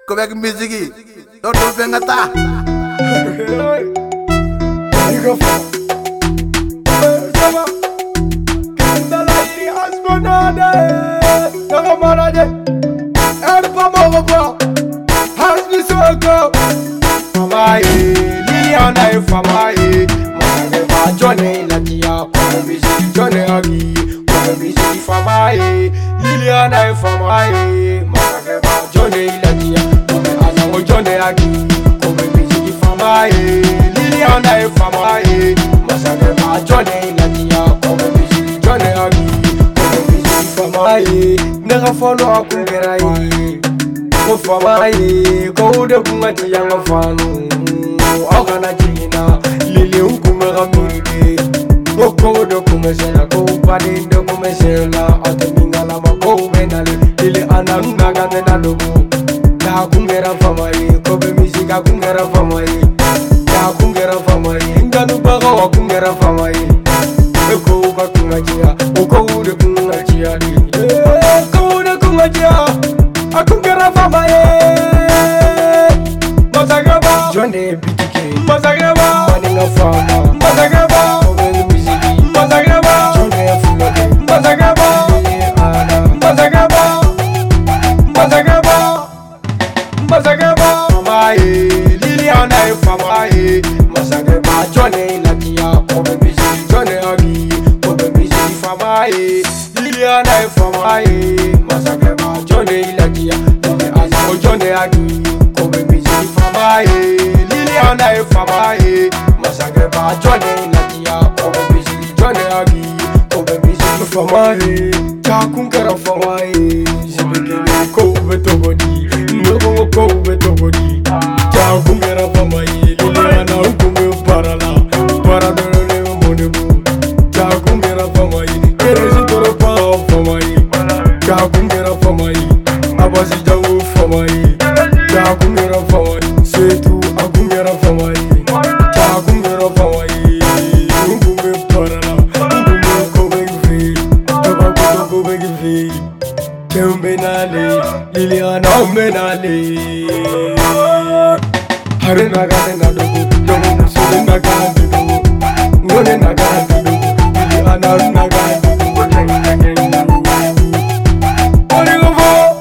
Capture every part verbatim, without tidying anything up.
Kobek music do do fengata Diga fa Sama Kandala iri asmonade Naga maraje Erpa mawaba Hasbi soko Famaye Liliana e famaye Masage ba jone latia Kwa bisi jone agi Kwa bisi famaye Liliana e famaye Masage ba jone latia Kwa ana jone agi Kwa bisi famaye Liliana e famaye Masage ba jone latia Kwa bisi jone agi Kwa bisi famaye Nega follow akungera ye Ko famaye Ko ude kungati yanga fanu Ogana jina Lili ukumera mirige Ko ude kumesela Ko upade inde kumesela Ate mingala ma ko benale Lili ananga gane na lobo Da kungera famaye Ko be misika kungera famaye Da kungera famaye Nganu baga wa kungera famaye Ko uka kungajia Ko ude kungajia Ko ude kungajia Akungera famaye Masagaba Jone bitike Masagaba Maninga fama Masagaba Obeng musiki Masagaba Jone fulade Masagaba Ana Masagaba Masagaba Masagaba Famaye Liliana e famaye Masagaba Jone latia Obeng musiki Jone agi Obeng musiki famaye Liliana e famaye Masagaba Jone latia Ana Jone agi Obeng musiki famaye Liliana e famaye Masage ba jone latia Obeng musiki Jone agi Obeng musiki famaye Takunkera famaye Sibikele ko betogodi Ngongo ko betogodi Takunkera famaye Liliana ukume parala Paradole monebu Takunkera famaye Kerezi toro pa famaye Takunkera famaye Abasi jangu famaye Takunkera famaye Setu akungera famaye Takunkera famaye Ukume parala Ukume ko begvi Tabakuto ko begvi Tembenale Liliana menale Hare nagane nadogo Dogo musule nagane dogo Ngone nagane dogo Liliana nagane dogo Origo fo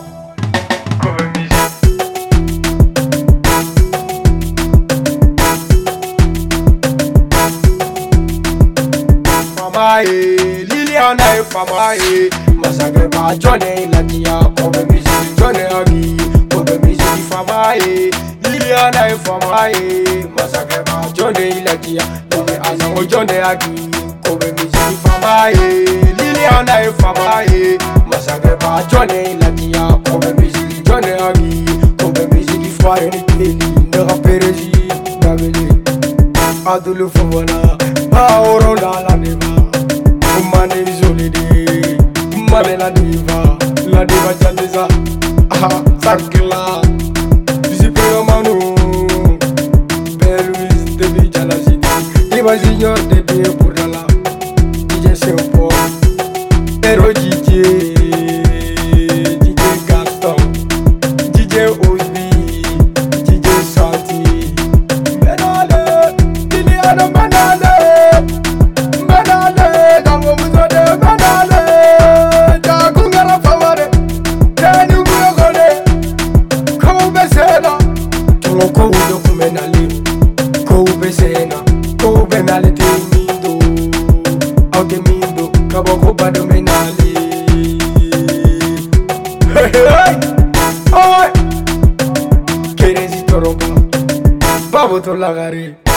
Famaye Liliana e famaye Masage ba jone latia Obeng musiki Jone agi Obeng musiki famaye Liliana e famaye Masage ba jone latia Lili ana jone agi Obeng musiki famaye Liliana e famaye Masage ba jone latia Obeng musiki Jone agi Obeng musiki fire ni keli Nera pereji Nagele Adulu fawala Maoro la la neva Umane isolide Umane la diva La diva jandeza Aha, sakila Disipeo manu Beluis debi jala city Diva junior debi epurala D J Sempo Ero D J D J Gaston D J Osby D J Santi Benale Liliana Benale Benale Dango muzode Benale Takungera famare Teni mugone Koube sena Tolo koube kumenale Koube sena Koube nale te mindo Auke mindo Kaboko bado menale Hey hey Hey Kerezi toroba Babo to lagare